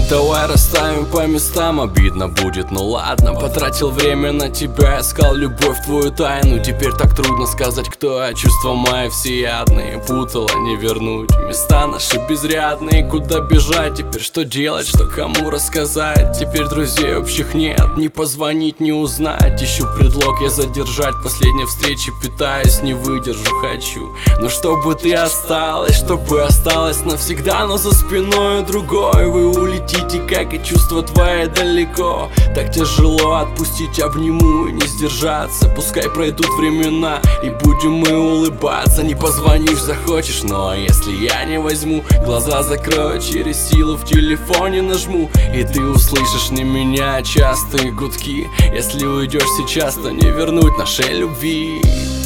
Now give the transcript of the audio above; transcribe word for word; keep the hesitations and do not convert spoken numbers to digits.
Давай расставим по местам, обидно будет, ну ладно. Потратил время на тебя, искал любовь, твою тайну. Теперь так трудно сказать, кто я, чувства мои всеядные. Путала, не вернуть, места наши безрядные. Куда бежать теперь, что делать, что кому рассказать? Теперь друзей общих нет, не позвонить, не узнать. Ищу предлог я задержать, последней встречи питаюсь, не выдержу, хочу. Но чтобы ты осталась, чтобы осталась навсегда. Но за спиной другой вы улетите, как и чувства твои далеко. Так тяжело отпустить, обниму и не сдержаться. Пускай пройдут времена и будем мы улыбаться. Не позвонишь, захочешь, но если я не возьму, глаза закрою, через силу в телефоне нажму. И ты услышишь не меня, а частые гудки. Если уйдешь сейчас, то не вернуть нашей любви.